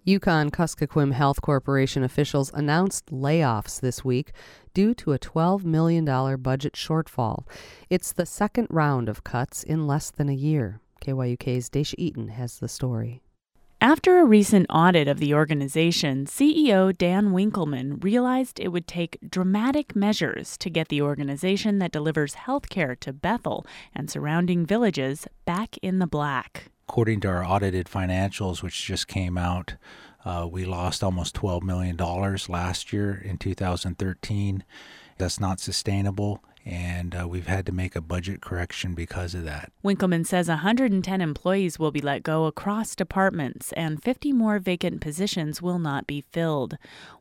Yukon-Kuskokwim Health Corporation officials announced layoffs this week due to a $12 million budget shortfall. It's the second round of cuts in less than a year. KYUK's Daisha Eaton has the story. After a recent audit of the organization, CEO Dan Winkleman realized it would take dramatic measures to get the organization that delivers health care to Bethel and surrounding villages back in the black. According to our audited financials, which just came out, we lost almost $12 million last year in 2013. That's not sustainable, and we've had to make a budget correction because of that. Winkleman says 110 employees will be let go across departments, and 50 more vacant positions will not be filled.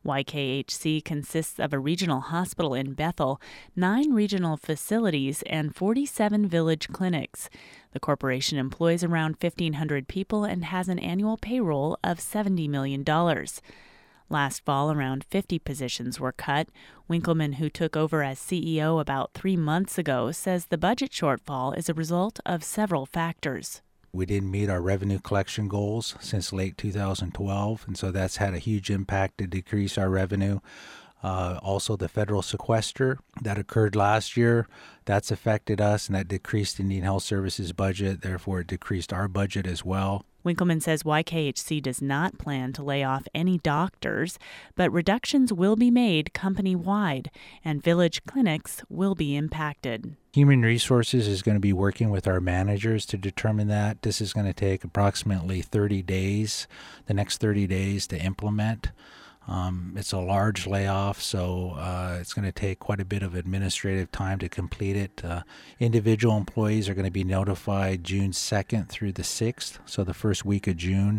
YKHC consists of a regional hospital in Bethel, 9 regional facilities, and 47 village clinics. The corporation employs around 1,500 people and has an annual payroll of $70 million. Last fall, around 50 positions were cut. Winkleman, who took over as CEO about 3 months ago, says the budget shortfall is a result of several factors. We didn't meet our revenue collection goals since late 2012, and so that's had a huge impact to decrease our revenue. Also, the federal sequester that occurred last year, that's affected us, and that decreased Indian Health Services budget. Therefore, it decreased our budget as well. Winkleman says YKHC does not plan to lay off any doctors, but reductions will be made company-wide, and village clinics will be impacted. Human Resources is going to be working with our managers to determine that. This is going to take approximately 30 days, the next 30 days to implement. It's a large layoff, so it's going to take quite a bit of administrative time to complete it. Individual employees are going to be notified June 2nd through the 6th, so the first week of June,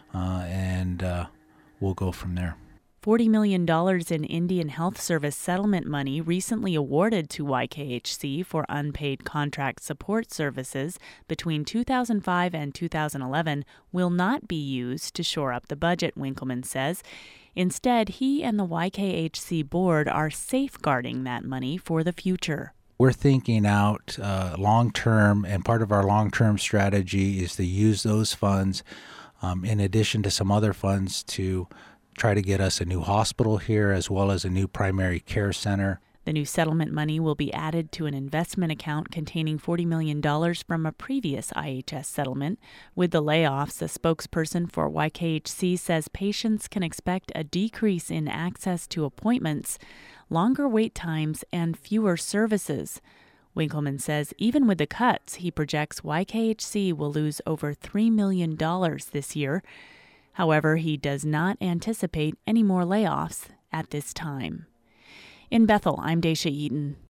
and we'll go from there. $40 million in Indian Health Service settlement money recently awarded to YKHC for unpaid contract support services between 2005 and 2011 will not be used to shore up the budget, Winkleman says. Instead, he and the YKHC board are safeguarding that money for the future. We're thinking out long-term, and part of our long-term strategy is to use those funds in addition to some other funds to try to get us a new hospital here as well as a new primary care center. The new settlement money will be added to an investment account containing $40 million from a previous IHS settlement. With the layoffs, a spokesperson for YKHC says patients can expect a decrease in access to appointments, longer wait times, and fewer services. Winkleman says even with the cuts, he projects YKHC will lose over $3 million this year. However, he does not anticipate any more layoffs at this time. In Bethel, I'm Daisha Eaton.